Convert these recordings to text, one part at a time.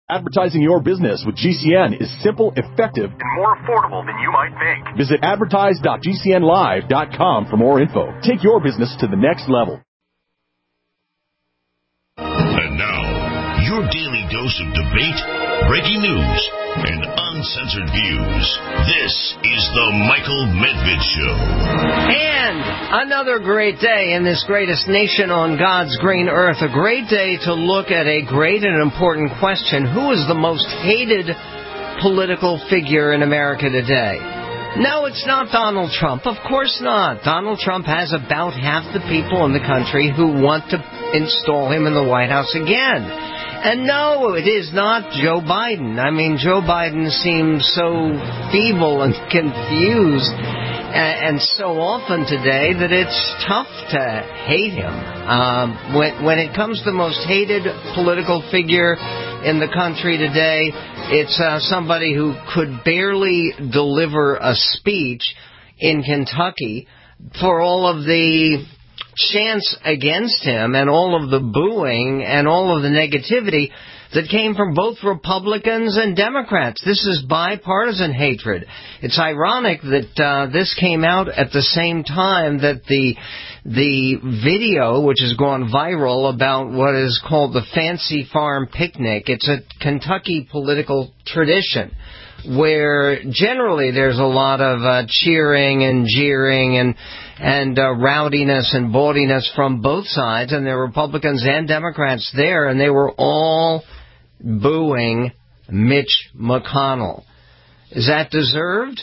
Advertising your business with GCN is simple, effective, and more affordable than you might think. Visit advertise.gcnlive.com for more info. Take your business to the next level. And now, your daily dose of debate, breaking news, and uncensored views. This is the Michael Medved Show. And another great day in this greatest nation on God's green earth. A great day to look at a great and important question. Who is the most hated political figure in America today? No, it's not Donald Trump. Of course not. Donald Trump has about half the people in the country who want to install him in the White House again. And no, it is not Joe Biden. I mean, Joe Biden seems so feeble and confused and so often today that it's tough to hate him. When it comes to the most hated political figure in the country today, it's somebody who could barely deliver a speech in Kentucky for all of the chants against him and all of the booing and all of the negativity that came from both Republicans and Democrats. This is bipartisan hatred. It's ironic that this came out at the same time that the video, which has gone viral, about what is called the Fancy Farm Picnic. It's a Kentucky political tradition where generally there's a lot of cheering and jeering and rowdiness and bawdiness from both sides, and there were Republicans and Democrats there, and they were all booing Mitch McConnell. Is that deserved?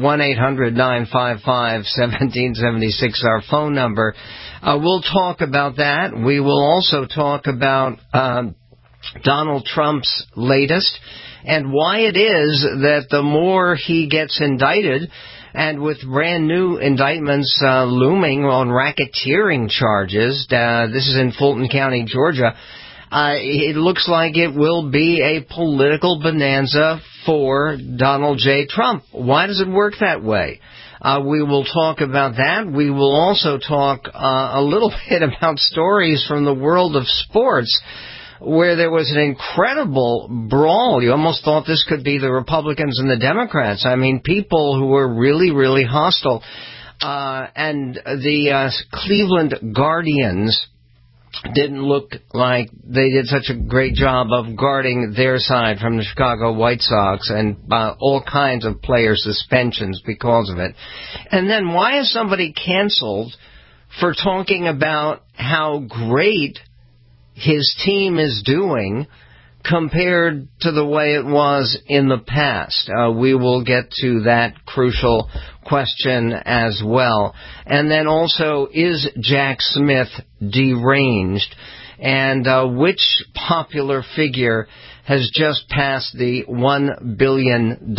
1-800-955-1776, our phone number. We'll talk about that. We will also talk about Donald Trump's latest and why it is that the more he gets indicted, and with brand new indictments looming on racketeering charges, this is in Fulton County, Georgia, it looks like it will be a political bonanza for Donald J. Trump. Why does it work that way? We will talk about that. We will also talk a little bit about stories from the world of sports, where there was an incredible brawl. You almost thought this could be the Republicans and the Democrats. I mean, people who were really, really hostile. And the Cleveland Guardians didn't look like they did such a great job of guarding their side from the Chicago White Sox, and all kinds of player suspensions because of it. And then why is somebody canceled for talking about how great his team is doing compared to the way it was in the past? We will get to that crucial question as well. And then also, is Jack Smith deranged? And which popular figure has just passed the $1 billion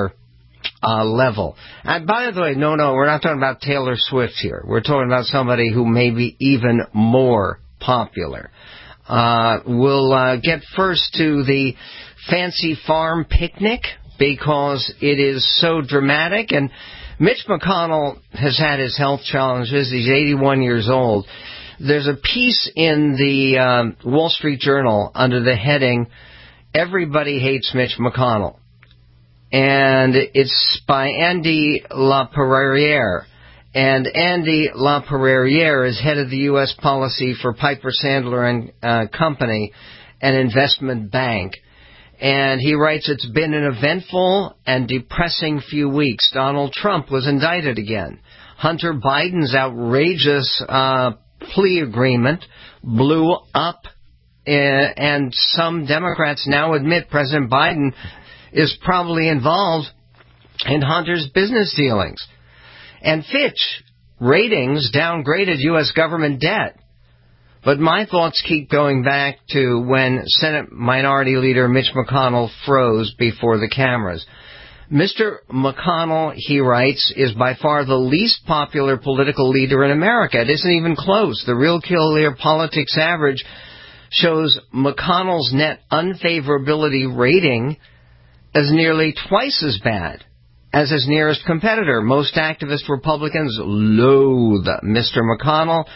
level? And by the way, no, we're not talking about Taylor Swift here. We're talking about somebody who may be even more popular. We'll get first to the Fancy Farm Picnic because it is so dramatic. And Mitch McConnell has had his health challenges. He's 81 years old. There's a piece in the Wall Street Journal under the heading, "Everybody Hates Mitch McConnell." And it's by Andy LaPerriere. And Andy LaPerriere is head of the U.S. policy for Piper Sandler and Company, an investment bank. And he writes, "It's been an eventful and depressing few weeks. Donald Trump was indicted again. Hunter Biden's outrageous plea agreement blew up, and some Democrats now admit President Biden is probably involved in Hunter's business dealings. And Fitch Ratings downgraded U.S. government debt." But my thoughts keep going back to when Senate Minority Leader Mitch McConnell froze before the cameras. Mr. McConnell, he writes, is by far the least popular political leader in America. It isn't even close. The Real Clear Politics average shows McConnell's net unfavorability rating as nearly twice as bad as his nearest competitor. Most activist Republicans loathe Mr. McConnell.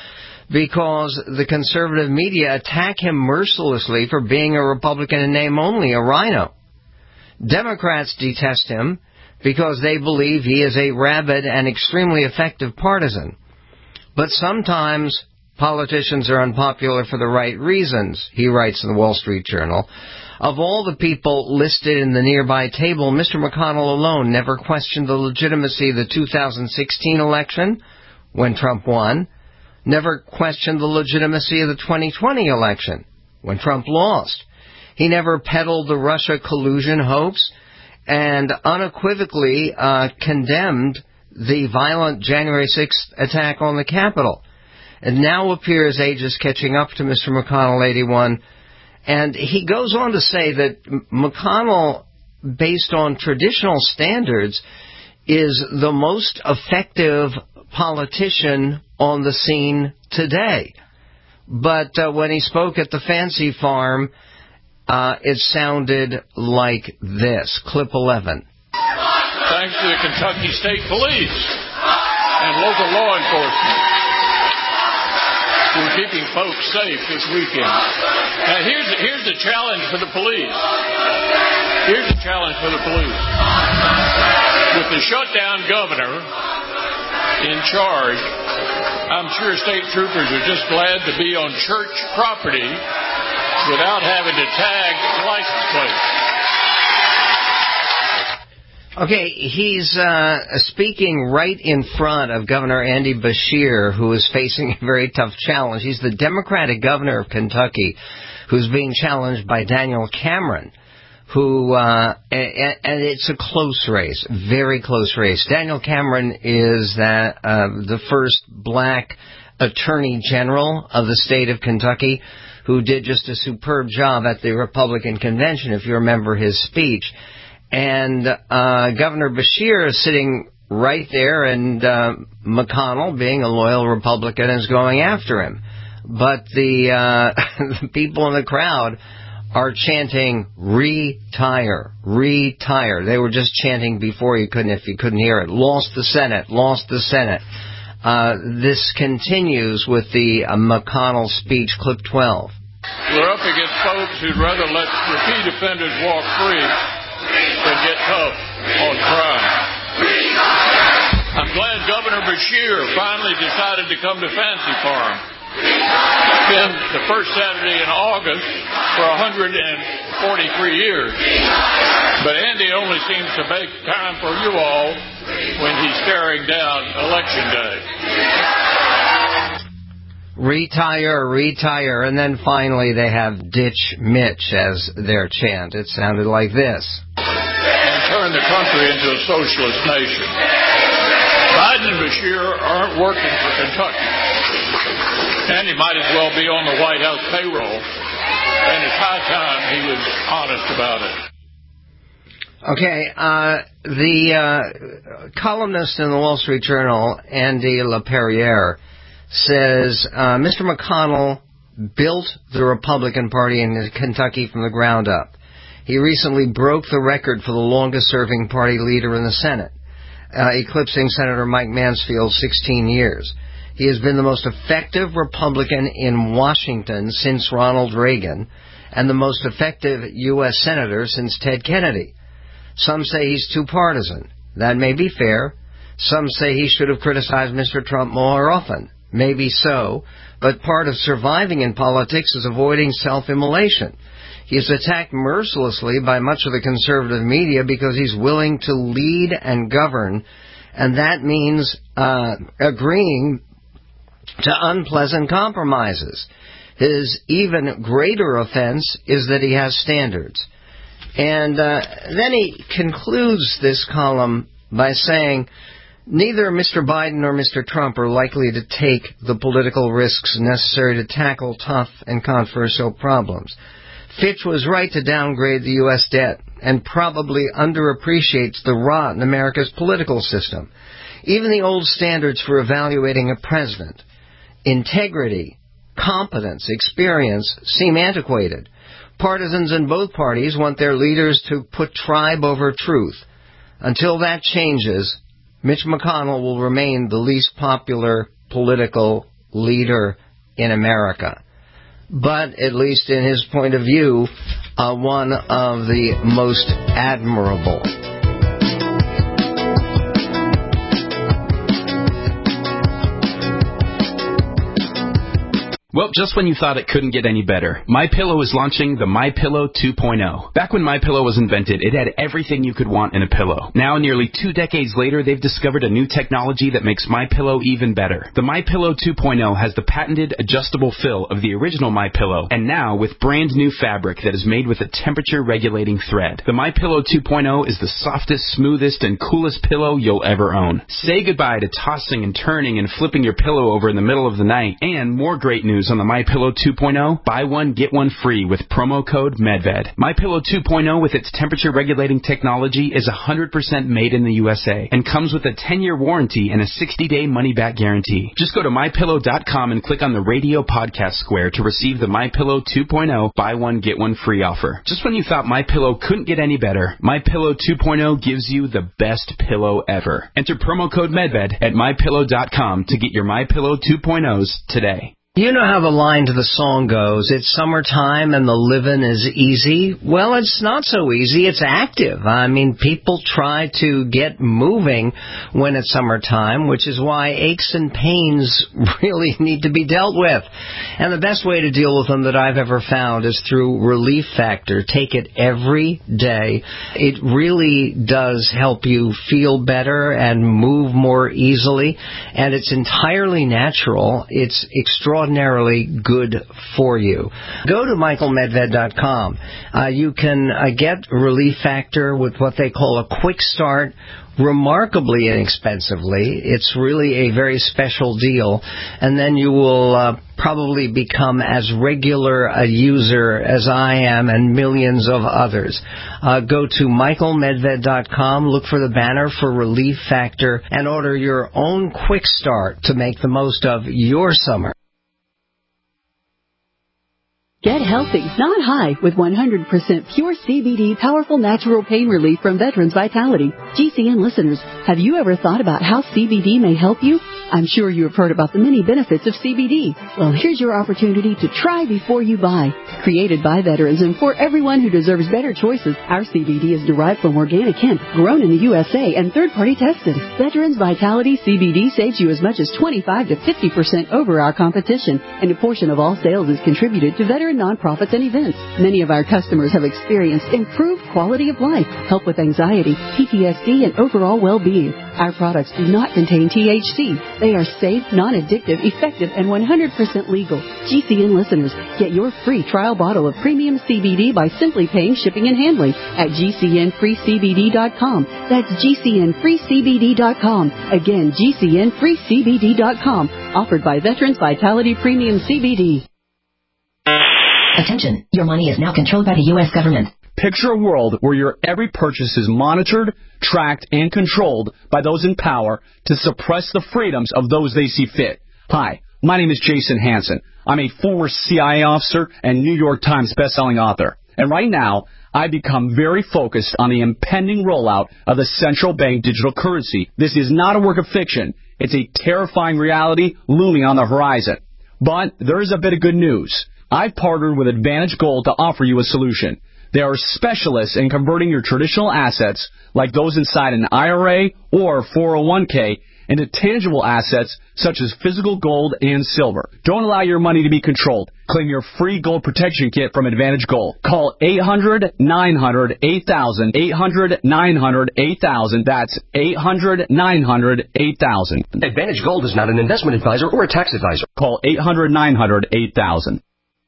because the conservative media attack him mercilessly for being a Republican in name only, a rhino. Democrats detest him because they believe he is a rabid and extremely effective partisan. But sometimes politicians are unpopular for the right reasons, he writes in the Wall Street Journal. Of all the people listed in the nearby table, Mr. McConnell alone never questioned the legitimacy of the 2016 election, when Trump won, never questioned the legitimacy of the 2020 election, when Trump lost. He never peddled the Russia collusion hoax and unequivocally condemned the violent January 6th attack on the Capitol. It now appears age is catching up to Mr. McConnell, 81, and he goes on to say that McConnell, based on traditional standards, is the most effective politician on the scene today. But when he spoke at the Fancy Farm, it sounded like this. Clip 11. Thanks to the Kentucky State Police and local law enforcement who are keeping folks safe this weekend. Now, here's the challenge for the police. Here's the challenge for the police. With the shutdown governor in charge, I'm sure state troopers are just glad to be on church property without having to tag license plates. Okay, he's speaking right in front of Governor Andy Beshear, who is facing a very tough challenge. He's the Democratic governor of Kentucky, who's being challenged by Daniel Cameron, who, and it's a close race, very close race. Daniel Cameron is the first black attorney general of the state of Kentucky, who did just a superb job at the Republican convention, if you remember his speech. And Governor Beshear is sitting right there, and McConnell, being a loyal Republican, is going after him. But the people in the crowd are chanting, "Retire, retire." They were just chanting before if you couldn't hear it. Lost the Senate, lost the Senate. This continues with the McConnell speech, clip 12. We're up against folks who'd rather let repeat offenders walk free than get tough on crime. I'm glad Governor Beshear finally decided to come to Fancy Farm. It's been the first Saturday in August for 143 years. But Andy only seems to make time for you all when he's staring down Election Day. Retire, retire. And then finally they have Ditch Mitch as their chant. It sounded like this. And turn the country into a socialist nation. Biden and Beshear aren't working for Kentucky. And he might as well be on the White House payroll. And it's high time he was honest about it. Okay, the columnist in the Wall Street Journal, Andy LaPerriere, says Mr. McConnell built the Republican Party in Kentucky from the ground up. He recently broke the record for the longest-serving party leader in the Senate, eclipsing Senator Mike Mansfield's 16 years. He has been the most effective Republican in Washington since Ronald Reagan and the most effective U.S. senator since Ted Kennedy. Some say he's too partisan. That may be fair. Some say he should have criticized Mr. Trump more often. Maybe so, but part of surviving in politics is avoiding self-immolation. He is attacked mercilessly by much of the conservative media because he's willing to lead and govern, and that means agreeing to unpleasant compromises. His even greater offense is that he has standards. And then he concludes this column by saying, neither Mr. Biden nor Mr. Trump are likely to take the political risks necessary to tackle tough and controversial problems. Fitch was right to downgrade the U.S. debt and probably underappreciates the rot in America's political system. Even the old standards for evaluating a president, integrity, competence, experience, seem antiquated. Partisans in both parties want their leaders to put tribe over truth. Until that changes, Mitch McConnell will remain the least popular political leader in America. But, at least in his point of view, one of the most admirable. Well, just when you thought it couldn't get any better, MyPillow is launching the MyPillow 2.0. Back when MyPillow was invented, it had everything you could want in a pillow. Now, nearly 2 decades later, they've discovered a new technology that makes MyPillow even better. The MyPillow 2.0 has the patented adjustable fill of the original MyPillow, and now with brand new fabric that is made with a temperature-regulating thread. The MyPillow 2.0 is the softest, smoothest, and coolest pillow you'll ever own. Say goodbye to tossing and turning and flipping your pillow over in the middle of the night. And more great news on the MyPillow 2.0, buy one, get one free with promo code MedVed. MyPillow 2.0 with its temperature-regulating technology is 100% made in the USA and comes with a 10-year warranty and a 60-day money-back guarantee. Just go to MyPillow.com and click on the radio podcast square to receive the MyPillow 2.0 buy one, get one free offer. Just when you thought MyPillow couldn't get any better, MyPillow 2.0 gives you the best pillow ever. Enter promo code MedVed at MyPillow.com to get your MyPillow 2.0s today. You know how the line to the song goes, it's summertime and the living is easy. Well, it's not so easy, it's active. I mean, people try to get moving when it's summertime, which is why aches and pains really need to be dealt with. And the best way to deal with them that I've ever found is through Relief Factor. Take it every day. It really does help you feel better and move more easily, and it's entirely natural. It's extraordinarily good for you. Go to michaelmedved.com. You can get Relief Factor with what they call a quick start, remarkably inexpensively. It's really a very special deal. And then you will probably become as regular a user as I am and millions of others. Go to michaelmedved.com, look for the banner for Relief Factor, and order your own quick start to make the most of your summer. Get healthy, not high, with 100% pure CBD powerful natural pain relief from Veterans Vitality. GCN listeners, have you ever thought about how CBD may help you? I'm sure you have heard about the many benefits of CBD. Well, here's your opportunity to try before you buy. Created by veterans and for everyone who deserves better choices, our CBD is derived from organic hemp, grown in the USA, and third-party tested. Veterans Vitality CBD saves you as much as 25 to 50% over our competition, and a portion of all sales is contributed to veteran nonprofits and events. Many of our customers have experienced improved quality of life, help with anxiety, PTSD, and overall well-being. Our products do not contain THC. They are safe, non-addictive, effective, and 100% legal. GCN listeners, get your free trial bottle of premium CBD by simply paying shipping and handling at GCNFreeCBD.com. That's GCNFreeCBD.com. Again, GCNFreeCBD.com. Offered by Veterans Vitality Premium CBD. Attention, your money is now controlled by the U.S. government. Picture a world where your every purchase is monitored, tracked, and controlled by those in power to suppress the freedoms of those they see fit. Hi, my name is Jason Hansen. I'm a former CIA officer and New York Times bestselling author. And right now, I've become very focused on the impending rollout of the central bank digital currency. This is not a work of fiction. It's a terrifying reality looming on the horizon. But there is a bit of good news. I've partnered with Advantage Gold to offer you a solution. They are specialists in converting your traditional assets, like those inside an IRA or 401k, into tangible assets such as physical gold and silver. Don't allow your money to be controlled. Claim your free gold protection kit from Advantage Gold. Call 800-900-8000, 800-900-8000. That's 800-900-8000. Advantage Gold is not an investment advisor or a tax advisor. Call 800-900-8000.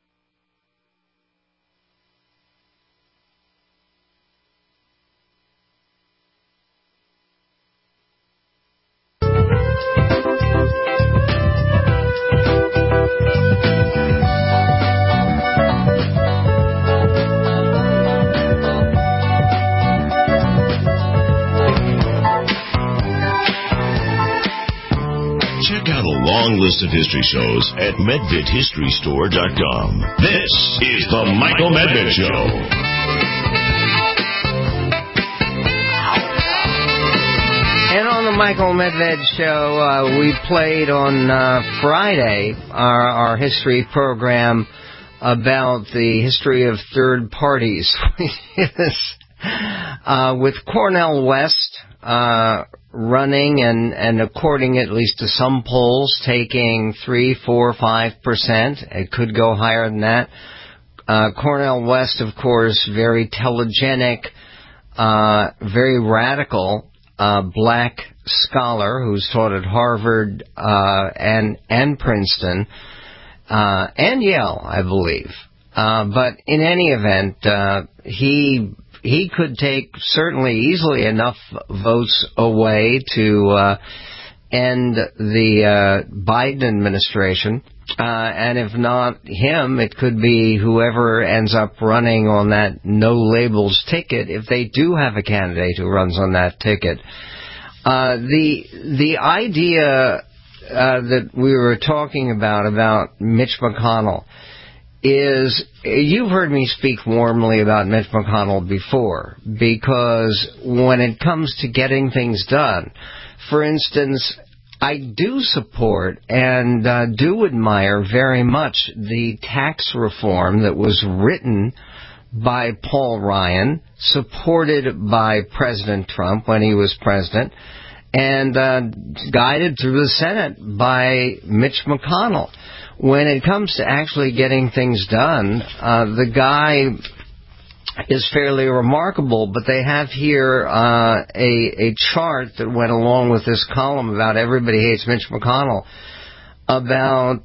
Long list of history shows at MedvedHistoryStore.com. This is the Michael Medved Show. And on the Michael Medved Show. We played on Friday our history program about the history of third parties. With Cornel West running and according at least to some polls taking 3, 4, 5%. It could go higher than that. Cornel West, of course, very telegenic, very radical black scholar who's taught at Harvard and Princeton and Yale, I believe. But in any event, he could take certainly easily enough votes away to end the Biden administration. And if not him, it could be whoever ends up running on that no labels ticket, if they do have a candidate who runs on that ticket. The idea that we were talking about Mitch McConnell is, you've heard me speak warmly about Mitch McConnell before, because when it comes to getting things done, for instance, I do support and do admire very much the tax reform that was written by Paul Ryan, supported by President Trump when he was president, and guided through the Senate by Mitch McConnell. When it comes to actually getting things done, the guy is fairly remarkable, but they have here a chart that went along with this column about Everybody Hates Mitch McConnell, about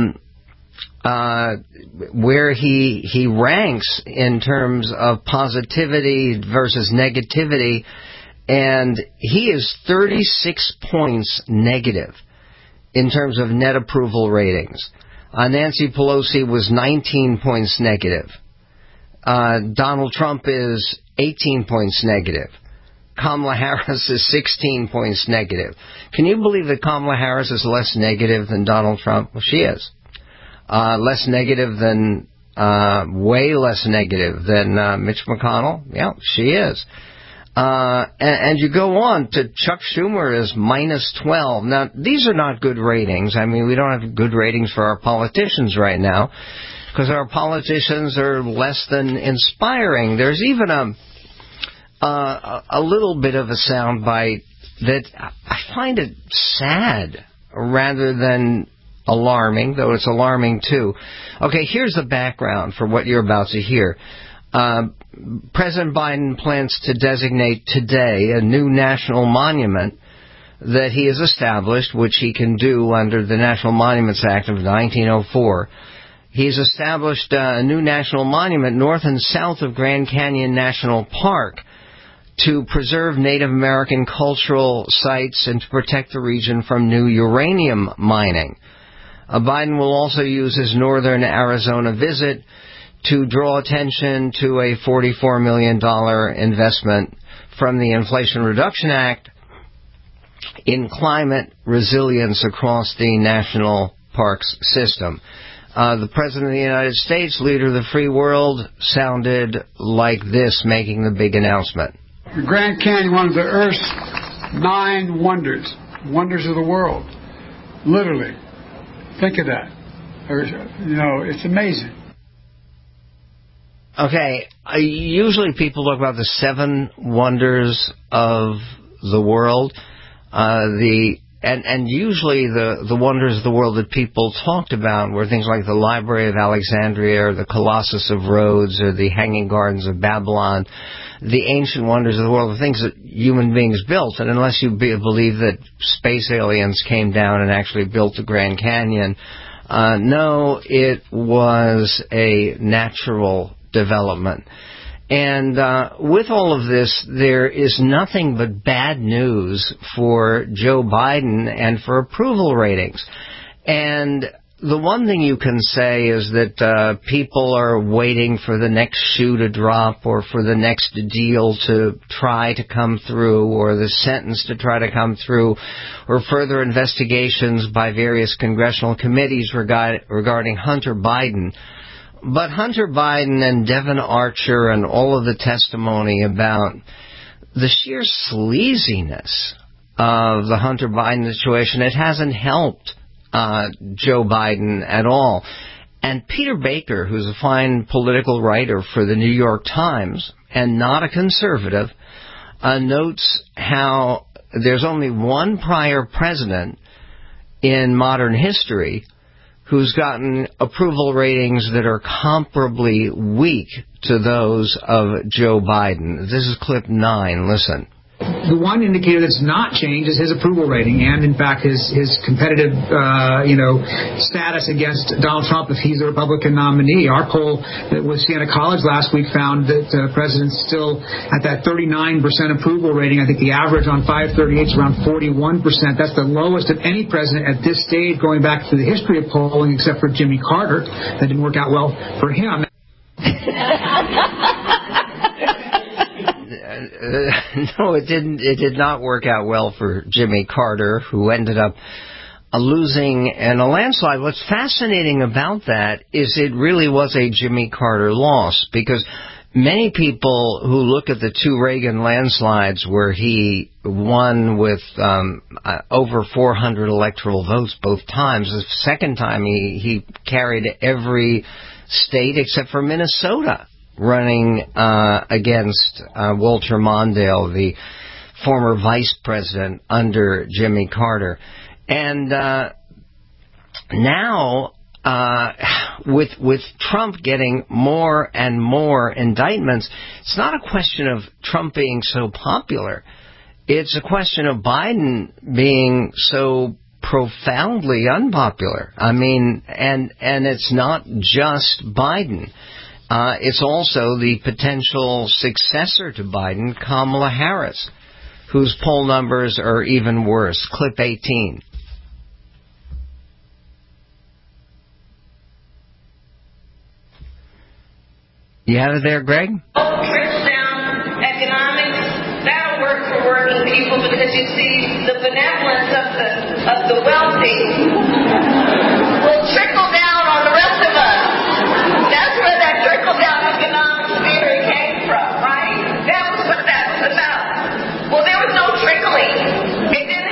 where he ranks in terms of positivity versus negativity, and he is 36 points negative in terms of net approval ratings. Nancy Pelosi was 19 points negative. Donald Trump is 18 points negative. Kamala Harris is 16 points negative. Can you believe that Kamala Harris is less negative than Donald Trump? Well, she is. Less negative than, way less negative than Mitch McConnell? Yeah, she is. And you go on to Chuck Schumer is minus 12. Now, these are not good ratings. I mean, we don't have good ratings for our politicians right now, because our politicians are less than inspiring. There's even a little bit of a soundbite that I find it sad rather than alarming, though it's alarming too. Okay, here's the background for what you're about to hear. President Biden plans to designate today a new national monument that he has established, which he can do under the National Monuments Act of 1904. He's established a new national monument north and south of Grand Canyon National Park to preserve Native American cultural sites and to protect the region from new uranium mining. Biden will also use his northern Arizona visit to draw attention to a $44 million investment from the Inflation Reduction Act in climate resilience across the national parks system. The President of the United States, leader of the free world, sounded like this, making the big announcement. The Grand Canyon, one of the Earth's 9 wonders, wonders of the world, literally. Think of that. It's amazing. Okay, usually people talk about the 7 wonders of the world, and usually the wonders of the world that people talked about were things like the Library of Alexandria, or the Colossus of Rhodes, or the Hanging Gardens of Babylon, the ancient wonders of the world, the things that human beings built. And unless you believe that space aliens came down and actually built the Grand Canyon, no, it was a natural development. And with all of this, there is nothing but bad news for Joe Biden and for approval ratings. And the one thing you can say is that people are waiting for the next shoe to drop, or for the next deal to try to come through, or the sentence to try to come through, or further investigations by various congressional committees regarding Hunter Biden. But Hunter Biden and Devon Archer and all of the testimony about the sheer sleaziness of the Hunter Biden situation. It hasn't helped Joe Biden at all. And Peter Baker, who's a fine political writer for the New York Times and not a conservative, notes how there's only one prior president in modern history who's gotten approval ratings that are comparably weak to those of Joe Biden. This is clip 9. Listen. The one indicator that's not changed is his approval rating, and in fact his competitive status against Donald Trump if he's a Republican nominee. Our poll with Siena College last week found that the president's still at that 39% approval rating. I think the average on 538 is around 41%. That's the lowest of any president at this stage, going back to the history of polling, except for Jimmy Carter. That didn't work out well for him. No, it didn't. It did not work out well for Jimmy Carter, who ended up losing in a landslide. What's fascinating about that is it really was a Jimmy Carter loss, because many people who look at the two Reagan landslides where he won with over 400 electoral votes both times, the second time he carried every state except for Minnesota, running against Walter Mondale, the former vice president under Jimmy Carter. And now, with Trump getting more and more indictments, it's not a question of Trump being so popular. It's a question of Biden being so profoundly unpopular. I mean, and it's not just Biden. It's also the potential successor to Biden, Kamala Harris, whose poll numbers are even worse. Clip 18. You have it there, Greg? Trickle-down economics, that'll work for working people, because you see the benevolence of the wealthy will trickle down on the rest of us. That's where that trickle-down economics theory came from, right? That was what that was about. Well, there was no trickling. It didn't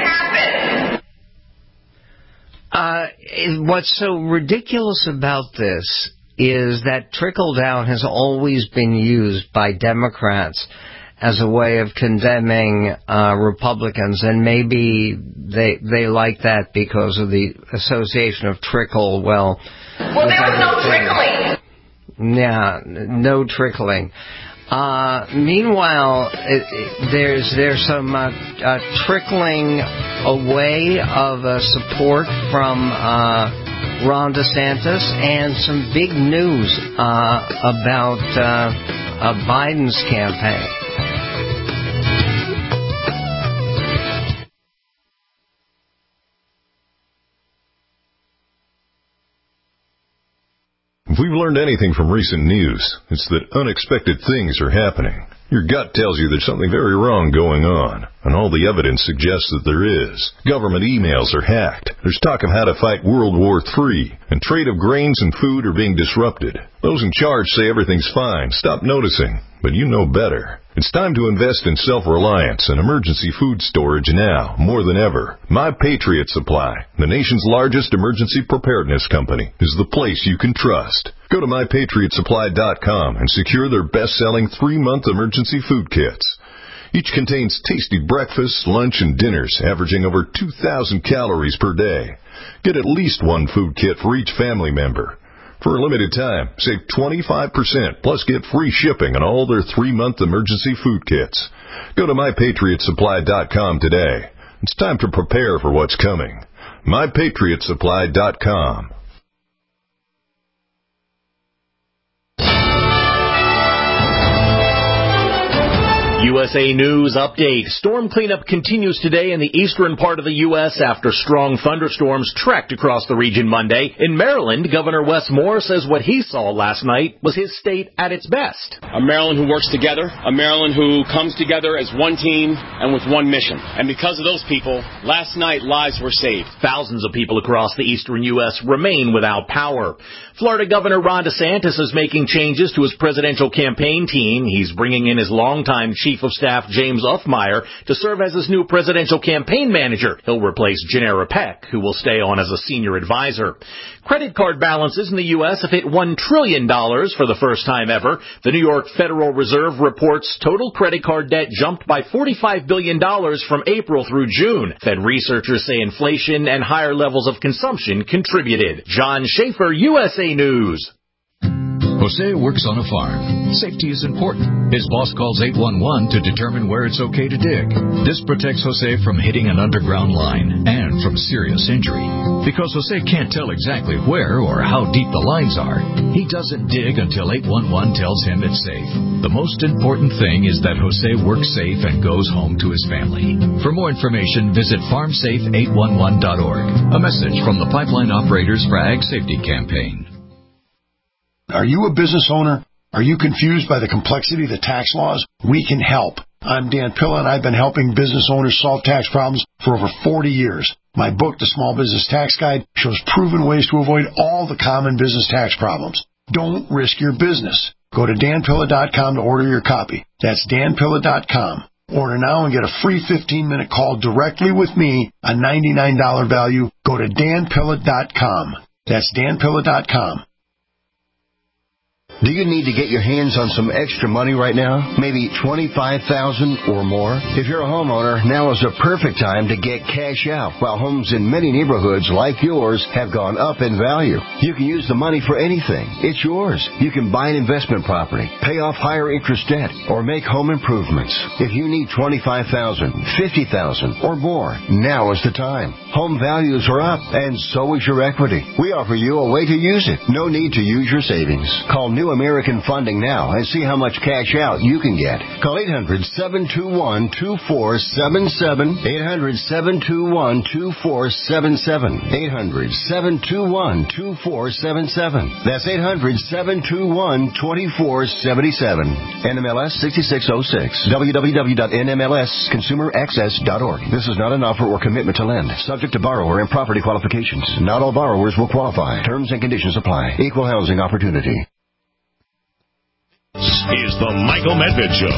happen. What's so ridiculous about this is that trickle-down has always been used by Democrats as a way of condemning Republicans, and maybe they like that because of the association of trickle. Well, there was no trickling. Yeah, no trickling. Meanwhile, there's some trickling away of support from Ron DeSantis, and some big news about Biden's campaign. If we've learned anything from recent news, it's that unexpected things are happening. Your gut tells you there's something very wrong going on, and all the evidence suggests that there is. Government emails are hacked. There's talk of how to fight World War III, and trade of grains and food are being disrupted. Those in charge say everything's fine. Stop noticing, but you know better. It's time to invest in self-reliance and emergency food storage now, more than ever. My Patriot Supply, the nation's largest emergency preparedness company, is the place you can trust. Go to MyPatriotSupply.com and secure their best-selling 3-month emergency food kits. Each contains tasty breakfasts, lunch, and dinners, averaging over 2,000 calories per day. Get at least one food kit for each family member. For a limited time, save 25%, plus get free shipping on all their 3-month emergency food kits. Go to MyPatriotSupply.com today. It's time to prepare for what's coming. MyPatriotSupply.com. USA News Update. Storm cleanup continues today in the eastern part of the U.S. after strong thunderstorms trekked across the region Monday. In Maryland, Governor Wes Moore says what he saw last night was his state at its best. A Maryland who works together, a Maryland who comes together as one team and with one mission. And because of those people, last night lives were saved. Thousands of people across the eastern U.S. remain without power. Florida Governor Ron DeSantis is making changes to his presidential campaign team. He's bringing in his longtime chief Chief of Staff James Uffmeyer to serve as his new presidential campaign manager. He'll replace Janera Peck, who will stay on as a senior advisor. Credit card balances in the U.S. have hit $1 trillion for the first time ever. The New York Federal Reserve reports total credit card debt jumped by $45 billion from April through June. Fed researchers say inflation and higher levels of consumption contributed. John Schaefer, USA News. Jose works on a farm. Safety is important. His boss calls 811 to determine where it's okay to dig. This protects Jose from hitting an underground line and from serious injury. Because Jose can't tell exactly where or how deep the lines are, he doesn't dig until 811 tells him it's safe. The most important thing is that Jose works safe and goes home to his family. For more information, visit farmsafe811.org. A message from the Pipeline Operators for Ag Safety Campaign. Are you a business owner? Are you confused by the complexity of the tax laws? We can help. I'm Dan Pilla, and I've been helping business owners solve tax problems for over 40 years. My book, The Small Business Tax Guide, shows proven ways to avoid all the common business tax problems. Don't risk your business. Go to danpilla.com to order your copy. That's danpilla.com. Order now and get a free 15-minute call directly with me, a $99 value. Go to danpilla.com. That's danpilla.com. Do you need to get your hands on some extra money right now? Maybe $25,000 or more? If you're a homeowner, now is the perfect time to get cash out. While homes in many neighborhoods like yours have gone up in value, you can use the money for anything. It's yours. You can buy an investment property, pay off higher interest debt, or make home improvements. If you need $25,000, $50,000, or more, now is the time. Home values are up, and so is your equity. We offer you a way to use it. No need to use your savings. Call New American Funding now and see how much cash out you can get. Call 800-721-2477. 800-721-2477. 800-721-2477. That's 800-721-2477. NMLS 6606. www.nmlsconsumeraccess.org. This is not an offer or commitment to lend. Subject to borrower and property qualifications. Not all borrowers will qualify. Terms and conditions apply. Equal housing opportunity. Is the Michael Medved Show.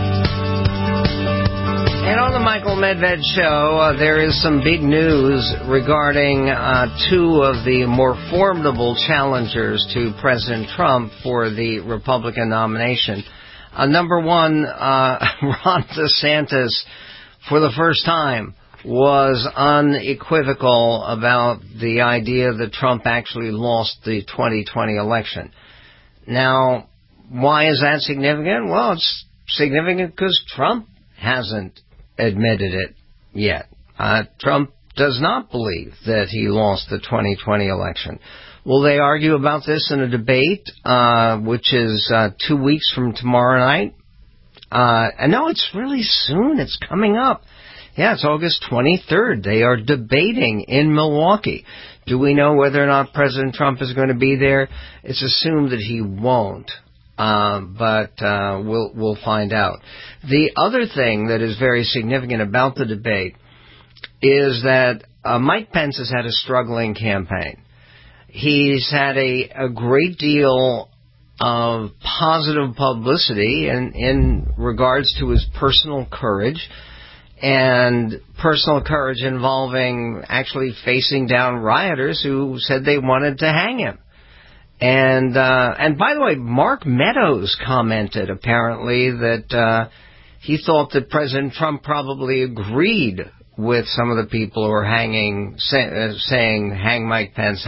And on the Michael Medved Show, there is some big news regarding two of the more formidable challengers to President Trump for the Republican nomination. Number one, Ron DeSantis, for the first time, was unequivocal about the idea that Trump actually lost the 2020 election. Now, why is that significant? Well, it's significant because Trump hasn't admitted it yet. Trump does not believe that he lost the 2020 election. Will they argue about this in a debate, which is 2 weeks from tomorrow night? And no, it's really soon. It's coming up. Yeah, it's August 23rd. They are debating in Milwaukee. Do we know whether or not President Trump is going to be there? It's assumed that he won't. But we'll find out. The other thing that is very significant about the debate is that Mike Pence has had a struggling campaign. He's had a great deal of positive publicity in regards to his personal courage, and personal courage involving actually facing down rioters who said they wanted to hang him. And by the way, Mark Meadows commented apparently that he thought that President Trump probably agreed with some of the people who are saying, hang Mike Pence,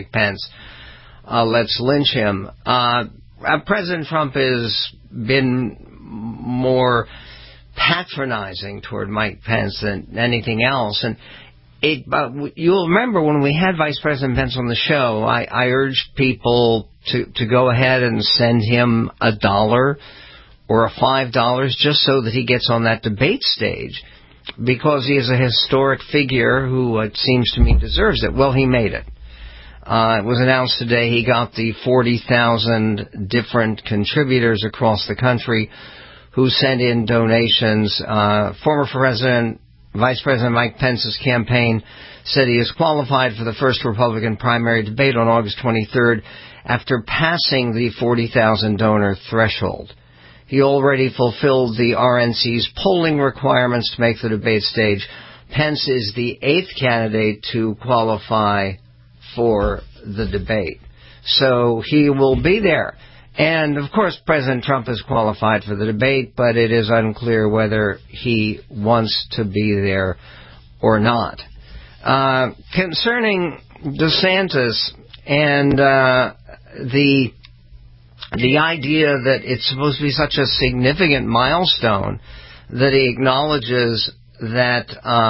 let's lynch him. President Trump has been more patronizing toward Mike Pence than anything else. And you'll remember when we had Vice President Pence on the show, I urged people to go ahead and send him $1 or $5 just so that he gets on that debate stage, because he is a historic figure who, it seems to me, deserves it. Well, he made it. It was announced today he got the 40,000 different contributors across the country who sent in donations. Former Vice President Mike Pence's campaign said he is qualified for the first Republican primary debate on August 23rd after passing the 40,000 donor threshold. He already fulfilled the RNC's polling requirements to make the debate stage. Pence is the 8th candidate to qualify for the debate. So he will be there. And, of course, President Trump is qualified for the debate, but it is unclear whether he wants to be there or not. Concerning DeSantis and the idea that it's supposed to be such a significant milestone that he acknowledges that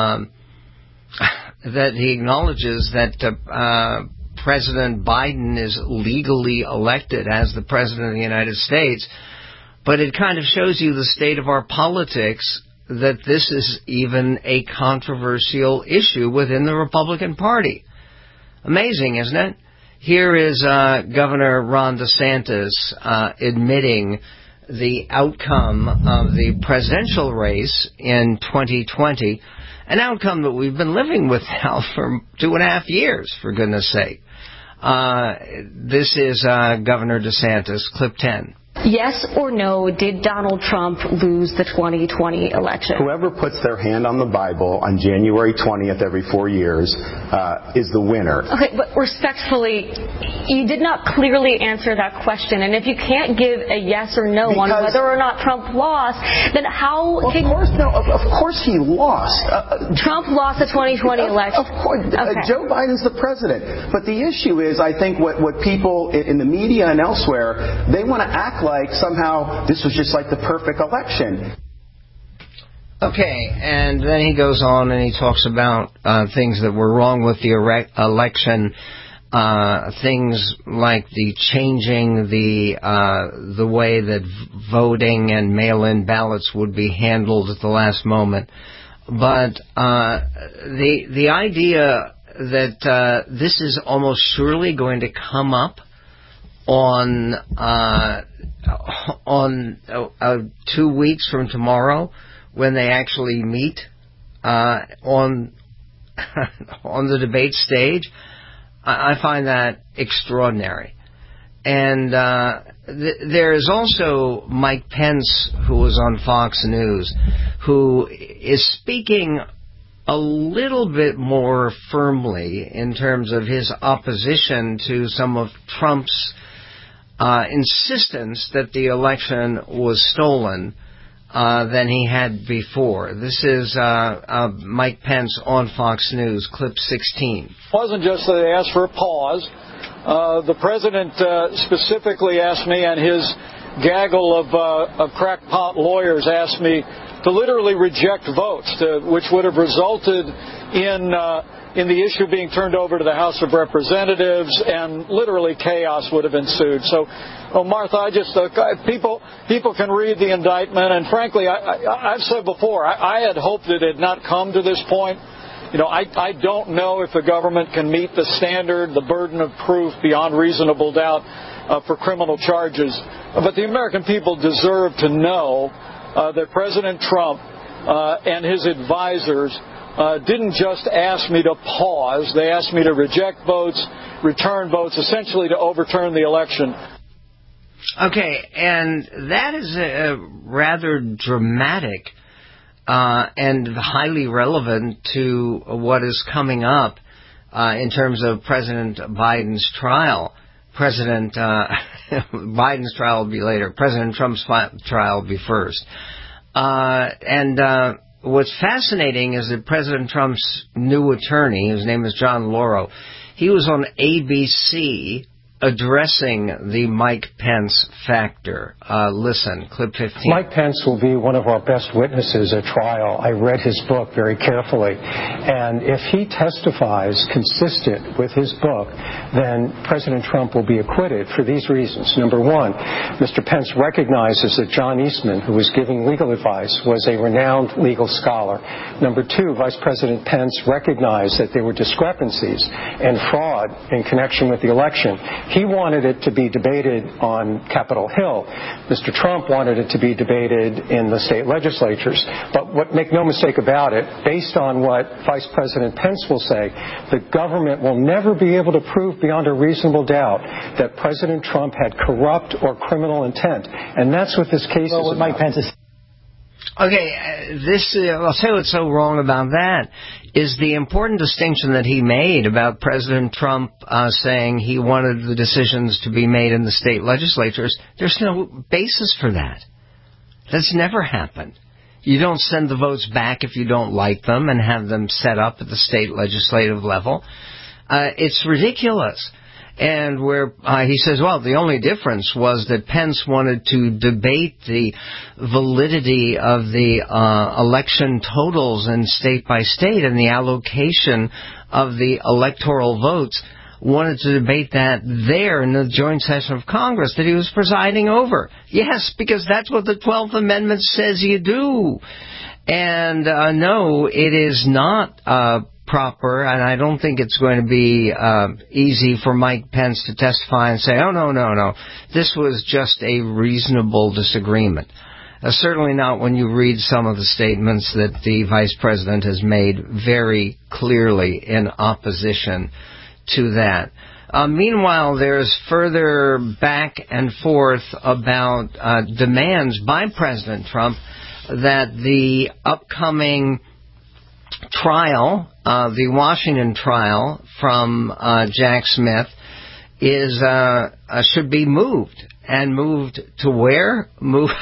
President Biden is legally elected as the President of the United States, but it kind of shows you the state of our politics that this is even a controversial issue within the Republican Party. Amazing, isn't it? Here is Governor Ron DeSantis admitting the outcome of the presidential race in 2020, an outcome that we've been living with now for 2.5 years, for goodness sake. This is Governor DeSantis, clip 10. Yes or no, did Donald Trump lose the 2020 election? Whoever puts their hand on the Bible on January 20th every 4 years is the winner. Okay, but respectfully, you did not clearly answer that question. And if you can't give a yes or no on whether or not Trump lost, then how can... Of course he lost. Trump lost the 2020 election. Of course. Okay. Joe Biden's the president. But the issue is, I think, what people in the media and elsewhere, they want to act like somehow this was just like the perfect election. Okay, and then he goes on and he talks about things that were wrong with the election, things like the changing the way that voting and mail-in ballots would be handled at the last moment. But the idea that this is almost surely going to come up on 2 weeks from tomorrow, when they actually meet on the debate stage, I find that extraordinary. And there is also Mike Pence, who was on Fox News, who is speaking a little bit more firmly in terms of his opposition to some of Trump's insistence that the election was stolen than he had before. This is Mike Pence on Fox News, clip 16. It wasn't just that they asked for a pause. The president specifically asked me, and his gaggle of crackpot lawyers asked me to literally reject votes, which would have resulted in the issue being turned over to the House of Representatives, and literally chaos would have ensued. So, Martha, people can read the indictment, and frankly, I've said before, I had hoped it had not come to this point. You know, I don't know if the government can meet the standard, the burden of proof beyond reasonable doubt for criminal charges, but the American people deserve to know that President Trump and his advisors didn't just ask me to pause. They asked me to reject votes, return votes, essentially to overturn the election. Okay, and that is rather dramatic and highly relevant to what is coming up in terms of President Biden's trial. President Biden's trial will be later. President Trump's trial will be first. What's fascinating is that President Trump's new attorney, whose name is John Lauro, he was on ABC addressing the Mike Pence factor. Listen, clip 15. Mike Pence will be one of our best witnesses at trial. I read his book very carefully. And if he testifies consistent with his book, then President Trump will be acquitted for these reasons. Number one, Mr. Pence recognizes that John Eastman, who was giving legal advice, was a renowned legal scholar. Number two, Vice President Pence recognized that there were discrepancies and fraud in connection with the election. He wanted it to be debated on Capitol Hill. Mr. Trump wanted it to be debated in the state legislatures. But make no mistake about it, based on what Vice President Pence will say, the government will never be able to prove beyond a reasonable doubt that President Trump had corrupt or criminal intent. And that's what this case is about. Mike Pence is. Okay, I'll tell you what's so wrong about that is the important distinction that he made about President Trump saying he wanted the decisions to be made in the state legislatures. There's no basis for that. That's never happened. You don't send the votes back if you don't like them and have them set up at the state legislative level. It's ridiculous. And where he says, well, the only difference was that Pence wanted to debate the validity of the election totals in state by state and the allocation of the electoral votes, wanted to debate that there in the joint session of Congress that he was presiding over. Yes, because that's what the 12th Amendment says you do. And no, it is not proper, and I don't think it's going to be easy for Mike Pence to testify and say, oh, no, this was just a reasonable disagreement. Certainly not when you read some of the statements that the Vice President has made very clearly in opposition to that. Meanwhile, there's further back and forth about demands by President Trump that the upcoming trial, the Washington trial from Jack Smith, should be moved. And moved to where? Moved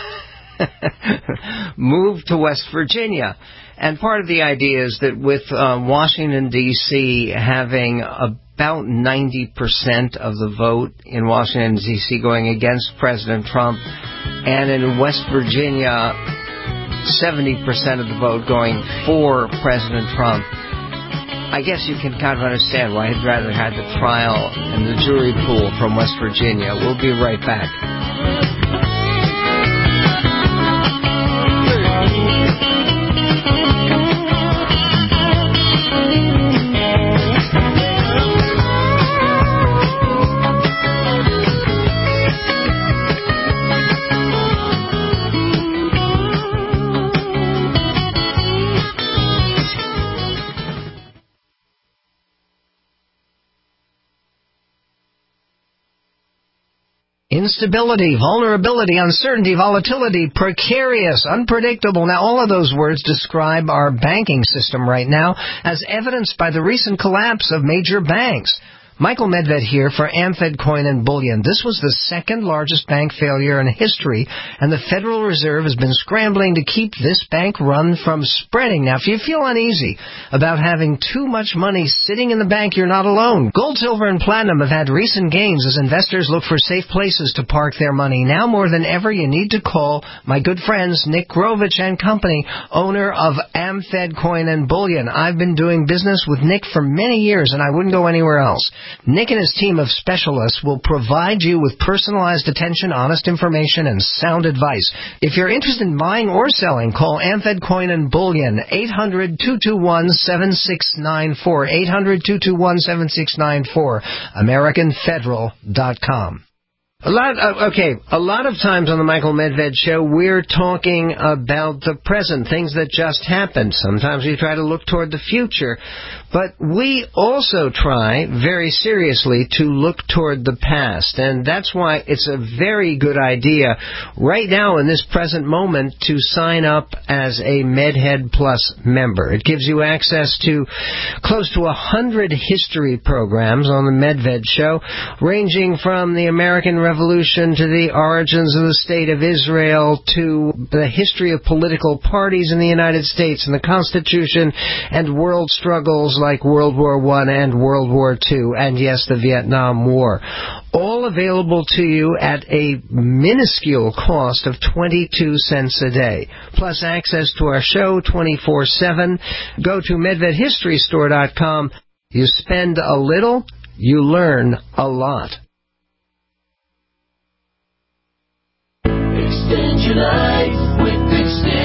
to West Virginia. And part of the idea is that with Washington, D.C. having about 90% of the vote in Washington, D.C. going against President Trump, and in West Virginia 70% of the vote going for President Trump, I guess you can kind of understand why he'd rather have the trial and the jury pool from West Virginia. We'll be right back. Instability, vulnerability, uncertainty, volatility, precarious, unpredictable. Now, all of those words describe our banking system right now, as evidenced by the recent collapse of major banks. Michael Medved here for Amfed Coin and Bullion. This was the second largest bank failure in history, and the Federal Reserve has been scrambling to keep this bank run from spreading. Now, if you feel uneasy about having too much money sitting in the bank, you're not alone. Gold, silver, and platinum have had recent gains as investors look for safe places to park their money. Now more than ever, you need to call my good friends Nick Grovich and Company, owner of Amfed Coin and Bullion. I've been doing business with Nick for many years, and I wouldn't go anywhere else. Nick and his team of specialists will provide you with personalized attention, honest information, and sound advice. If you're interested in buying or selling, call Amfed Coin and Bullion, 800-221-7694, 800-221-7694, AmericanFederal.com. A lot of times on the Michael Medved Show, we're talking about the present, things that just happened. Sometimes we try to look toward the future. But we also try, very seriously, to look toward the past. And that's why it's a very good idea right now in this present moment to sign up as a MedHead Plus member. It gives you access to close to 100 history programs on the Medved Show, ranging from the American Revolution to the origins of the State of Israel to the history of political parties in the United States and the Constitution and world struggles like World War I and World War II, and yes, the Vietnam War. All available to you at a minuscule cost of 22 cents a day. Plus access to our show 24/7. Go to MedvedHistoryStore.com. You spend a little, you learn a lot. Extend your life with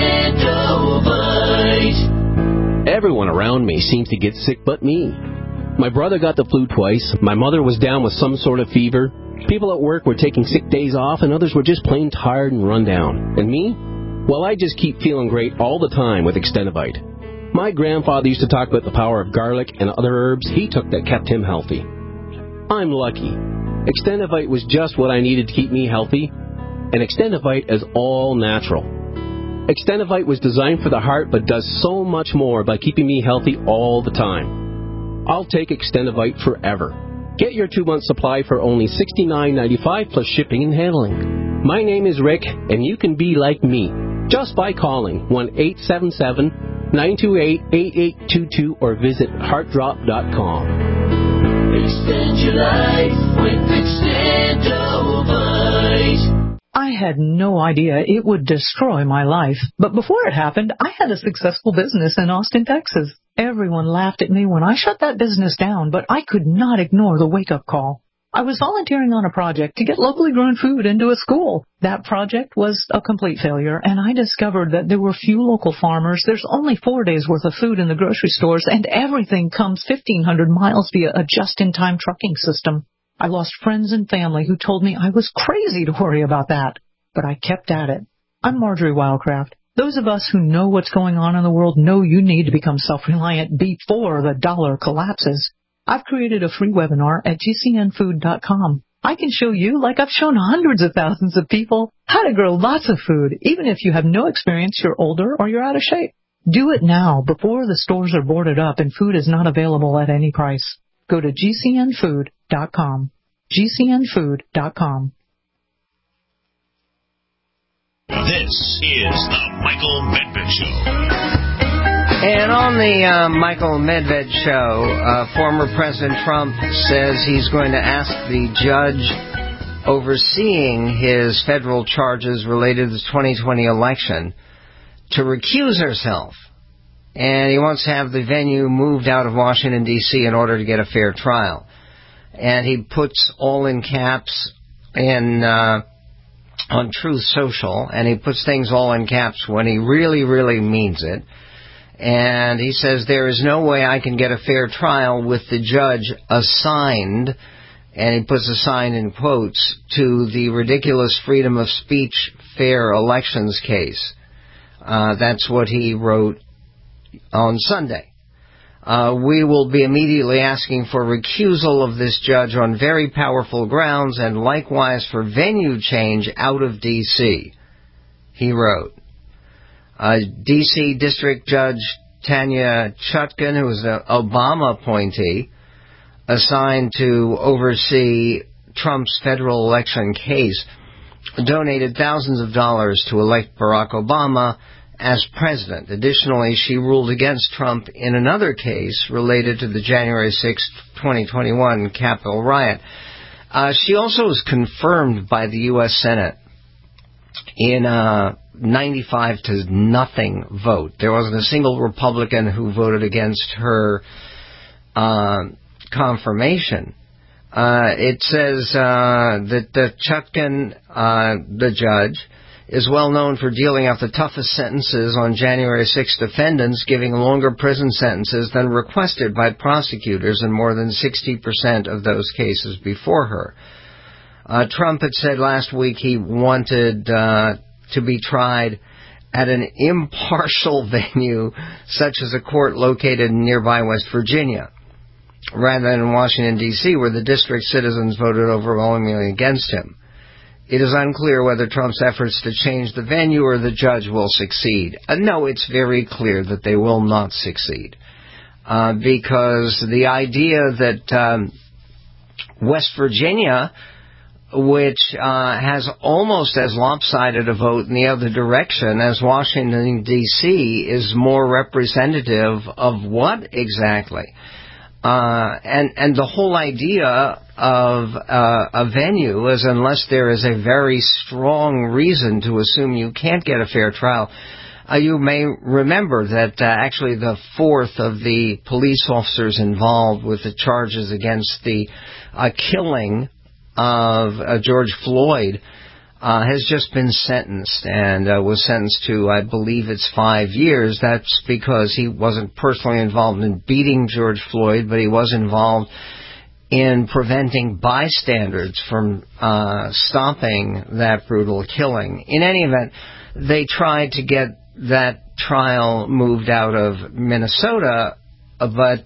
Extendovite. Everyone around me seems to get sick but me. My brother got the flu twice. My mother was down with some sort of fever. People at work were taking sick days off, and others were just plain tired and run down. And me? Well, I just keep feeling great all the time with Extendivite. My grandfather used to talk about the power of garlic and other herbs he took that kept him healthy. I'm lucky. Extendivite was just what I needed to keep me healthy, and Extendivite is all natural. Extendivite was designed for the heart but does so much more by keeping me healthy all the time. I'll take Extendivite forever. Get your 2-month supply for only $69.95 plus shipping and handling. My name is Rick, and you can be like me just by calling 1-877-928-8822 or visit heartdrop.com. Extend your life with Extendivite. I had no idea it would destroy my life, but before it happened, I had a successful business in Austin, Texas. Everyone laughed at me when I shut that business down, but I could not ignore the wake-up call. I was volunteering on a project to get locally grown food into a school. That project was a complete failure, and I discovered that there were few local farmers. There's only 4 days' worth of food in the grocery stores, and everything comes 1,500 miles via a just-in-time trucking system. I lost friends and family who told me I was crazy to worry about that, but I kept at it. I'm Marjorie Wildcraft. Those of us who know what's going on in the world know you need to become self-reliant before the dollar collapses. I've created a free webinar at gcnfood.com. I can show you, like I've shown hundreds of thousands of people, how to grow lots of food, even if you have no experience, you're older, or you're out of shape. Do it now before the stores are boarded up and food is not available at any price. Go to gcnfood.com. gcnfood.com. This is the Michael Medved Show. And on the Michael Medved Show, former President Trump says he's going to ask the judge overseeing his federal charges related to the 2020 election to recuse herself. And he wants to have the venue moved out of Washington, D.C. in order to get a fair trial. And he puts all in caps on Truth Social, and he puts things all in caps when he really, really means it. And he says, there is no way I can get a fair trial with the judge assigned, and he puts assigned in quotes, to the ridiculous freedom of speech fair elections case. That's what he wrote on Sunday. We will be immediately asking for recusal of this judge on very powerful grounds and likewise for venue change out of D.C., he wrote. D.C. District Judge Tanya Chutkan, who is an Obama appointee, assigned to oversee Trump's federal election case, donated thousands of dollars to elect Barack Obama as president. Additionally, she ruled against Trump in another case related to the January 6, 2021 Capitol riot. She also was confirmed by the U.S. Senate in a 95-0 vote. There wasn't a single Republican who voted against her confirmation. It says that the Chutkan, the judge, is well known for dealing out the toughest sentences on January 6 defendants, giving longer prison sentences than requested by prosecutors in more than 60% of those cases before her. Trump had said last week he wanted to be tried at an impartial venue, such as a court located in nearby West Virginia, rather than in Washington, D.C., where the district citizens voted overwhelmingly against him. It is unclear whether Trump's efforts to change the venue or the judge will succeed. No, it's very clear that they will not succeed. Because the idea that West Virginia, which has almost as lopsided a vote in the other direction as Washington, D.C., is more representative of what exactly? And the whole idea of a venue is, unless there is a very strong reason to assume you can't get a fair trial. You may remember that actually the fourth of the police officers involved with the charges against the killing of George Floyd has just been sentenced and was sentenced to, I believe it's 5 years. That's because he wasn't personally involved in beating George Floyd, but he was involved in preventing bystanders from stopping that brutal killing. In any event, they tried to get that trial moved out of Minnesota, but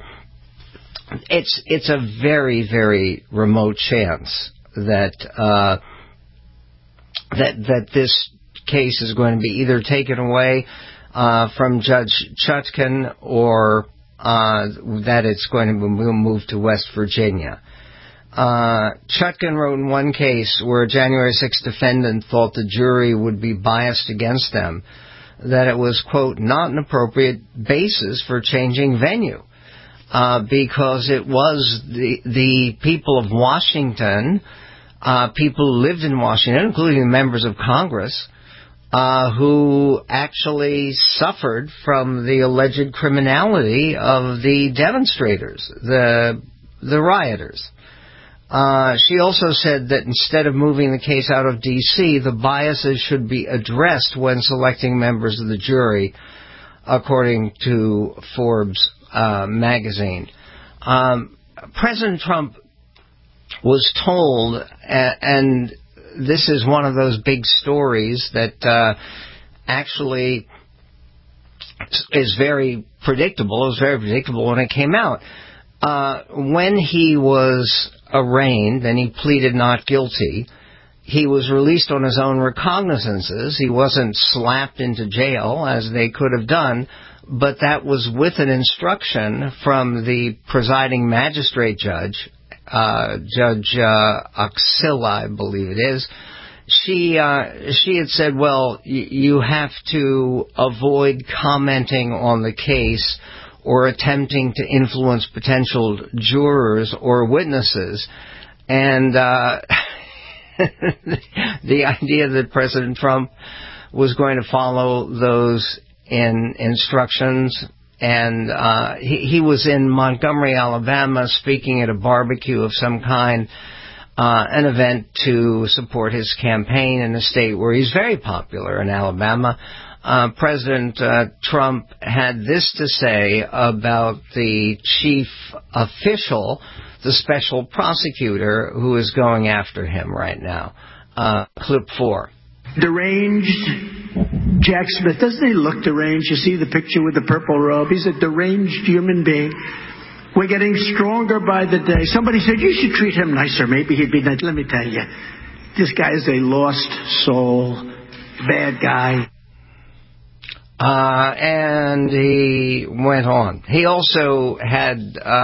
it's a very, very remote chance that that this case is going to be either taken away from Judge Chutkan or that it's going to be moved to West Virginia. Chutkan wrote in one case where a January 6th defendant thought the jury would be biased against them, that it was, quote, not an appropriate basis for changing venue, because it was the people of Washington, people who lived in Washington, including members of Congress, who actually suffered from the alleged criminality of the demonstrators, the rioters. She also said that instead of moving the case out of D.C., the biases should be addressed when selecting members of the jury, according to Forbes magazine. President Trump was told, and this is one of those big stories that actually is very predictable. It was very predictable when it came out. When he was arraigned and he pleaded not guilty, he was released on his own recognizances. He wasn't slapped into jail as they could have done, but that was with an instruction from the presiding magistrate judge, Judge Axilla, I believe it is. She had said, well, you have to avoid commenting on the case or attempting to influence potential jurors or witnesses. And the idea that President Trump was going to follow those instructions, and he was in Montgomery, Alabama, speaking at a barbecue of some kind, an event to support his campaign in a state where he's very popular in Alabama. President Trump had this to say about the chief official, the special prosecutor, who is going after him right now. Clip 4. Deranged Jack Smith. Doesn't he look deranged? You see the picture with the purple robe? He's a deranged human being. We're getting stronger by the day. Somebody said, you should treat him nicer. Maybe he'd be nice. Let me tell you, this guy is a lost soul, bad guy. And he went on. He also had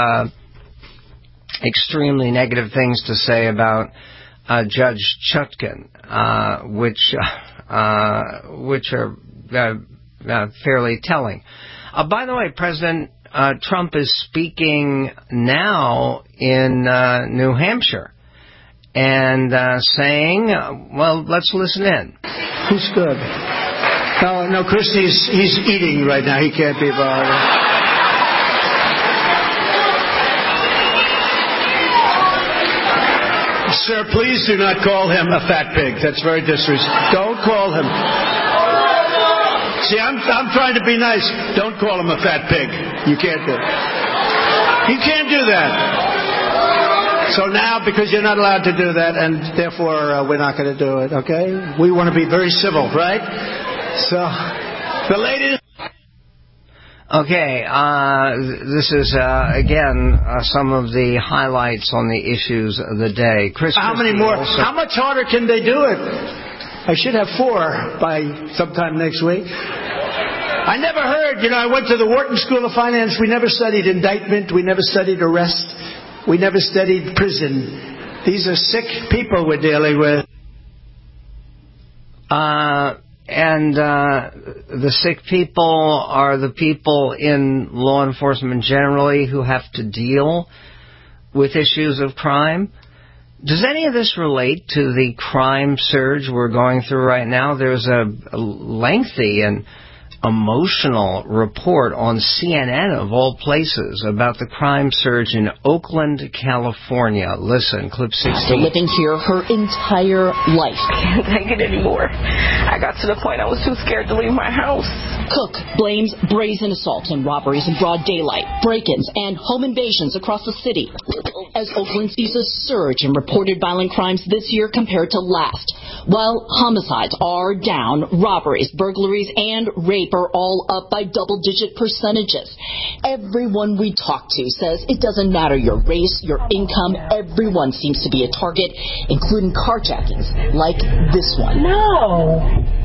extremely negative things to say about Judge Chutkan, which are fairly telling. By the way, President Trump is speaking now in New Hampshire and saying, well, let's listen in. Who's good? No, Christie's he's eating right now. He can't be bothered. Sir, please do not call him a fat pig. That's very disrespectful. Don't call him. See, I'm trying to be nice. Don't call him a fat pig. You can't do it. You can't do that. So now, because you're not allowed to do that, and therefore we're not going to do it, okay? We want to be very civil, right? So, the lady... Okay, this is, again, some of the highlights on the issues of the day. Chris, how many more? How much harder can they do it? I should have 4 by sometime next week. I never heard, I went to the Wharton School of Finance. We never studied indictment. We never studied arrest. We never studied prison. These are sick people we're dealing with. And the sick people are the people in law enforcement generally who have to deal with issues of crime. Does any of this relate to the crime surge we're going through right now? There's a lengthy and emotional report on CNN, of all places, about the crime surge in Oakland, California. Listen, clip 16. After living here her entire life. I can't take it anymore. I got to the point I was too scared to leave my house. Cook blames brazen assaults and robberies in broad daylight, break-ins, and home invasions across the city, as Oakland sees a surge in reported violent crimes this year compared to last. While homicides are down, robberies, burglaries, and rape are all up by double-digit percentages. Everyone we talk to says it doesn't matter your race, your income, everyone seems to be a target, including carjackings like this one. No!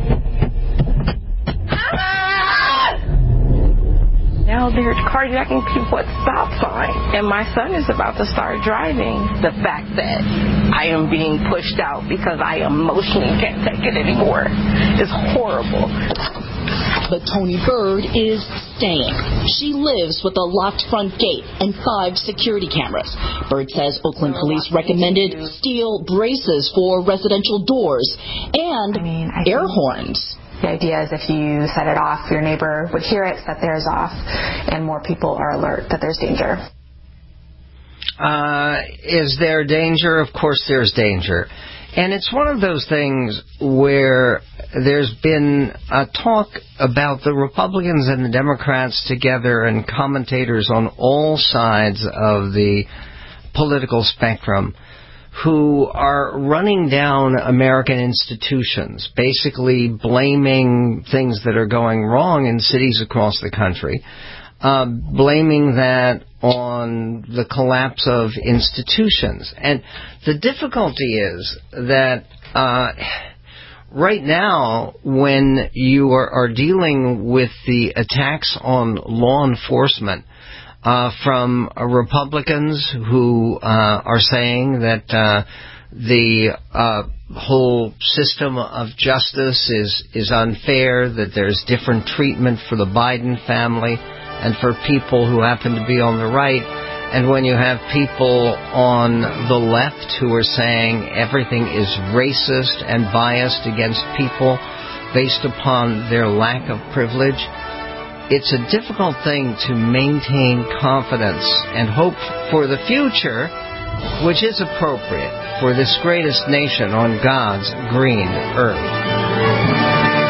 Now they're carjacking people at stop signs, and my son is about to start driving. The fact that I am being pushed out because I emotionally can't take it anymore is horrible. But Tony Bird is staying. She lives with a locked front gate and 5 security cameras. Bird says Oakland police recommended steel braces for residential doors and air horns. The idea is if you set it off, your neighbor would hear it, set theirs off, and more people are alert that there's danger. Is there danger? Of course there's danger. And it's one of those things where there's been a talk about the Republicans and the Democrats together and commentators on all sides of the political spectrum who are running down American institutions, basically blaming things that are going wrong in cities across the country, blaming that on the collapse of institutions. And the difficulty is that right now, when you are dealing with the attacks on law enforcement, from Republicans who are saying that the whole system of justice is unfair, that there's different treatment for the Biden family and for people who happen to be on the right. And when you have people on the left who are saying everything is racist and biased against people based upon their lack of privilege, it's a difficult thing to maintain confidence and hope for the future, which is appropriate for this greatest nation on God's green earth.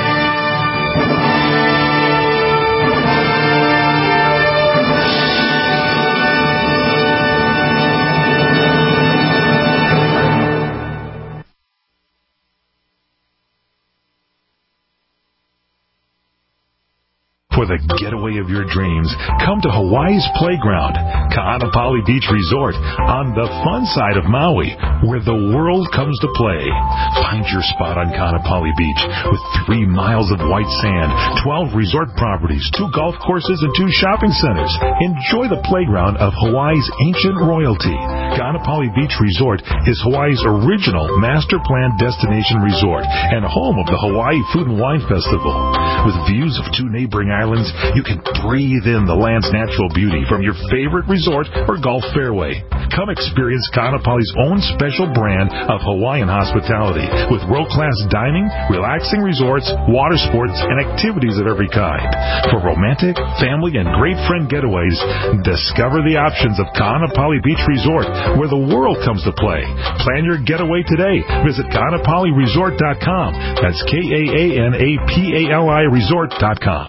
For the getaway of your dreams, come to Hawaii's Playground, Ka'anapali Beach Resort, on the fun side of Maui, where the world comes to play. Find your spot on Ka'anapali Beach with 3 miles of white sand, 12 resort properties, 2 golf courses, and 2 shopping centers. Enjoy the playground of Hawaii's ancient royalty. Ka'anapali Beach Resort is Hawaii's original master plan destination resort and home of the Hawaii Food and Wine Festival. With views of 2 neighboring islands, you can breathe in the land's natural beauty from your favorite resort or golf fairway. Come experience Ka'anapali's own special brand of Hawaiian hospitality with world-class dining, relaxing resorts, water sports, and activities of every kind. For romantic, family, and great friend getaways, discover the options of Ka'anapali Beach Resort, where the world comes to play. Plan your getaway today. Visit Ka'anapaliResort.com. That's KAANAPALI Resort.com.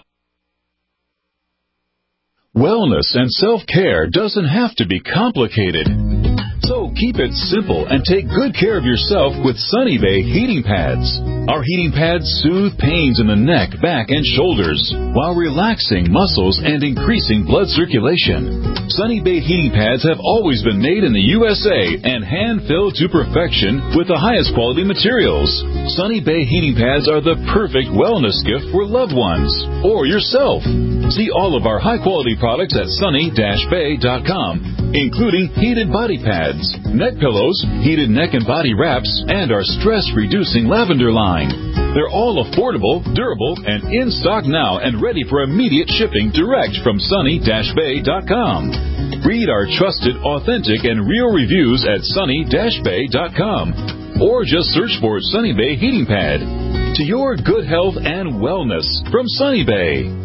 Wellness and self-care doesn't have to be complicated. So keep it simple and take good care of yourself with Sunny Bay heating pads. Our heating pads soothe pains in the neck, back, and shoulders while relaxing muscles and increasing blood circulation. Sunny Bay heating pads have always been made in the USA and hand-filled to perfection with the highest quality materials. Sunny Bay heating pads are the perfect wellness gift for loved ones or yourself. See all of our high-quality products at sunny-bay.com, including heated body pads, neck pillows, heated neck and body wraps, and our stress-reducing lavender line. They're all affordable, durable, and in stock now and ready for immediate shipping direct from sunny-bay.com. Read our trusted, authentic, and real reviews at sunny-bay.com or just search for Sunny Bay Heating Pad. to your good health and wellness from Sunny Bay.